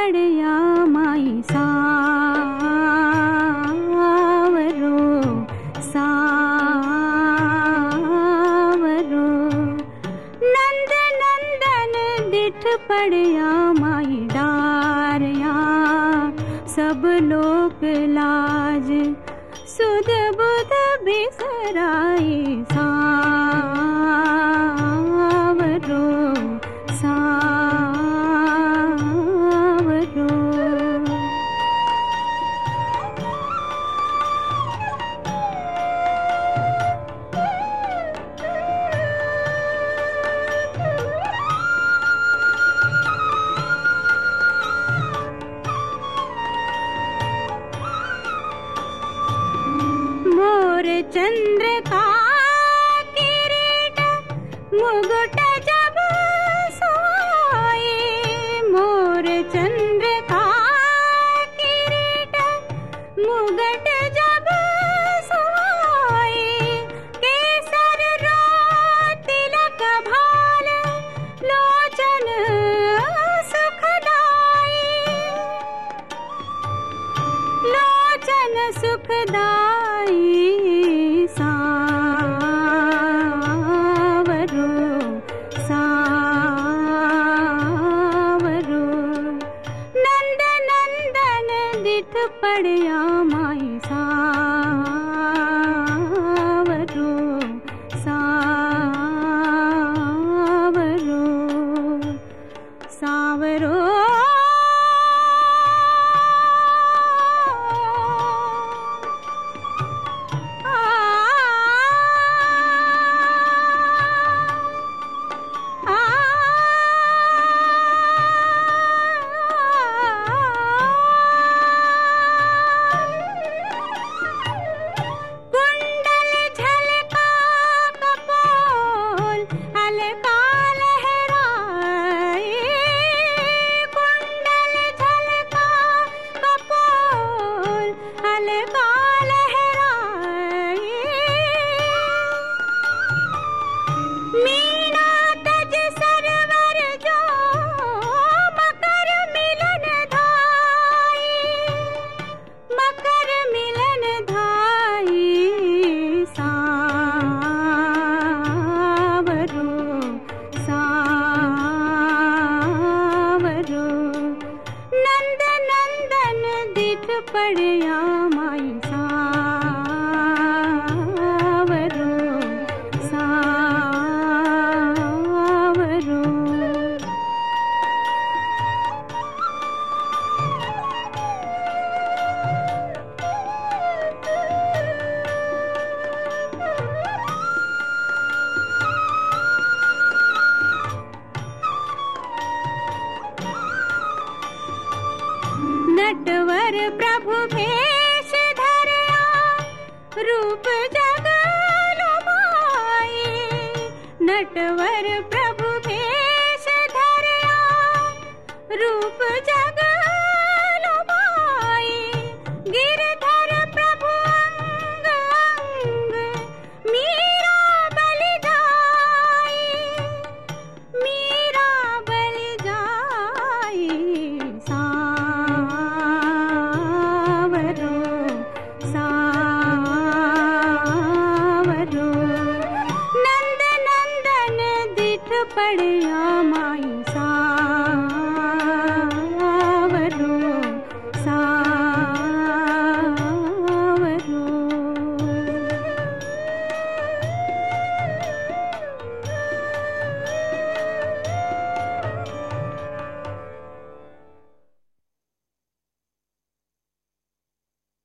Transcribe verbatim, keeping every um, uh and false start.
पड़या माई सावरो सावरो। नंद नंदन दिठ पड़या माई डारिया, सब लोक लाज सुध बुध बिसराई सावरो सावरो। मोर चंद्र का किरीट मुकुट जब सोए, मोर चंद्र का किरीट मुकुट जब सोए। केसर रो तिलक भाल लोचन सुखदाई, लोचन सुखदाई सावरो सावरो। नंद नंदन दिठ पड़या माई सावरो सावरो सावरो। पड़या माई सावरो सावरो। नटवर प्रभु भेष धरया, रूप जग लुभाए। नटवर